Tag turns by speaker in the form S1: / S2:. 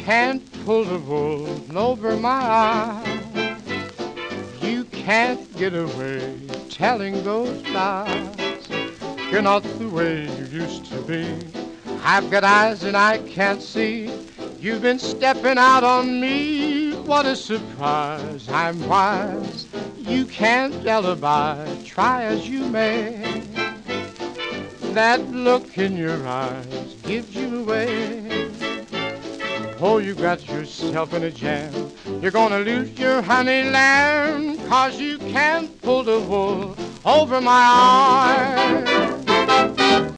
S1: can't pull the wool over my eyes. You can't get away telling those lies. You're not the way you used to be. I've got eyes and I can't see. You've been stepping out on me. What a surprise, I'm wise. You can't alibi, try as you may. That look in your eyes gives you away. Oh, you got yourself in a jam. You're gonna lose your honey lamb, 'cause you can't pull the wool over my eyes.